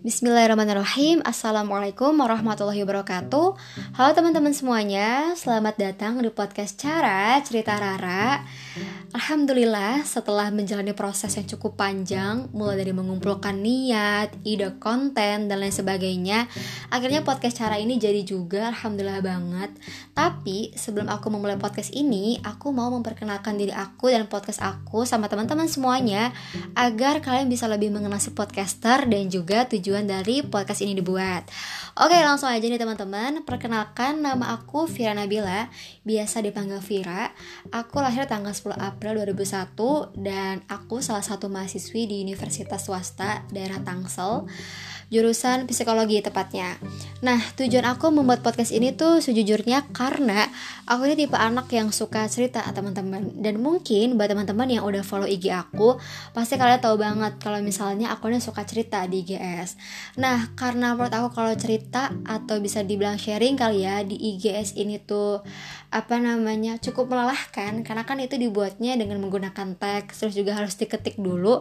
Bismillahirrahmanirrahim. Assalamualaikum warahmatullahi wabarakatuh. Halo teman-teman semuanya, selamat datang di podcast Cara Cerita Rara. Alhamdulillah, setelah menjalani proses yang cukup panjang, mulai dari mengumpulkan niat, ide konten, dan lain sebagainya, akhirnya podcast Cara ini jadi juga, alhamdulillah banget. Tapi sebelum aku memulai podcast ini, aku mau memperkenalkan diri aku dan podcast aku sama teman-teman semuanya, agar kalian bisa lebih mengenal si podcaster dan juga tujuan dari podcast ini dibuat. Oke, langsung aja nih teman-teman. Perkenalkan, nama aku Vira Nabila, biasa dipanggil Vira. Aku lahir tanggal 10 April 2001 dan aku salah satu mahasiswi di Universitas Swasta daerah Tangsel, jurusan psikologi tepatnya. Nah, tujuan aku membuat podcast ini tuh sejujurnya karena aku ini tipe anak yang suka cerita teman-teman. Dan mungkin buat teman-teman yang udah follow IG aku, pasti kalian tahu banget kalau misalnya aku ini suka cerita di IGS. Nah, karena menurut aku kalau cerita atau bisa dibilang sharing kali ya di IGS ini tuh cukup melelahkan, karena kan itu dibuatnya dengan menggunakan teks, terus juga harus diketik dulu.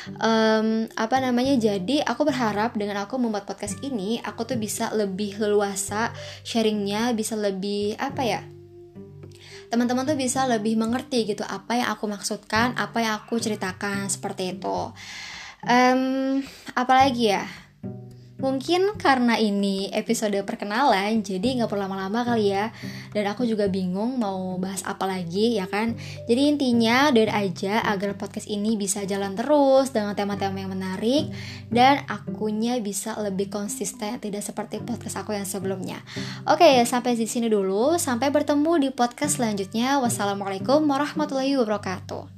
Jadi aku berharap dengan aku membuat podcast ini, aku tuh bisa lebih leluasa sharingnya, bisa lebih teman-teman tuh bisa lebih mengerti gitu apa yang aku maksudkan, apa yang aku ceritakan, seperti itu. Apalagi ya, mungkin karena ini episode perkenalan, jadi gak perlu lama-lama kali ya. Dan aku juga bingung mau bahas apa lagi, ya kan. Jadi intinya doain aja agar podcast ini bisa jalan terus dengan tema-tema yang menarik, dan akunya bisa lebih konsisten, tidak seperti podcast aku yang sebelumnya. Oke, sampai di sini dulu. Sampai bertemu di podcast selanjutnya. Wassalamualaikum warahmatullahi wabarakatuh.